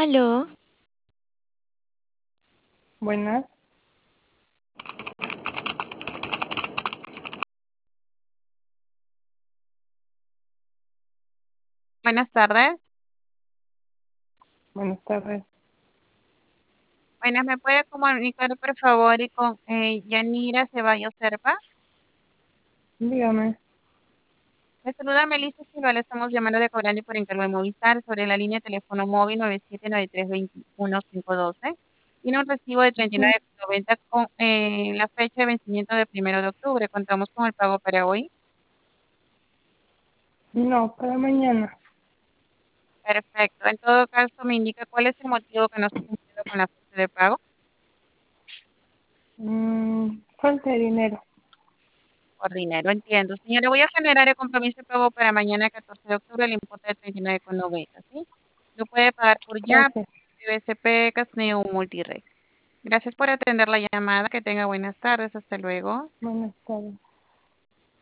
Aló, Buenas, Buenas tardes. buenas tardes. Buenas, ¿me puede comunicar por favor y con Yanira Ceballos Serpa? Dígame, Le saluda Melissa Silva, le estamos llamando de Cobrani por encargo de Movistar sobre la línea de teléfono móvil 979321-512. Tiene un recibo de ujú, 39,90 con la fecha de vencimiento de 1 de octubre. Contamos con el pago para hoy. no, para mañana. Perfecto. En todo caso, me indica cuál es el motivo que no está cumpliendo con la fecha de pago. Falta de dinero. Por dinero, entiendo. Señora, voy a generar el compromiso de pago para mañana, 14 de octubre, el importe de 39,90, ¿sí? Lo puede pagar por ya, Gracias, BCP, Casneo o Multired. Gracias por atender la llamada. Que tenga buenas tardes. Hasta luego. buenas tardes.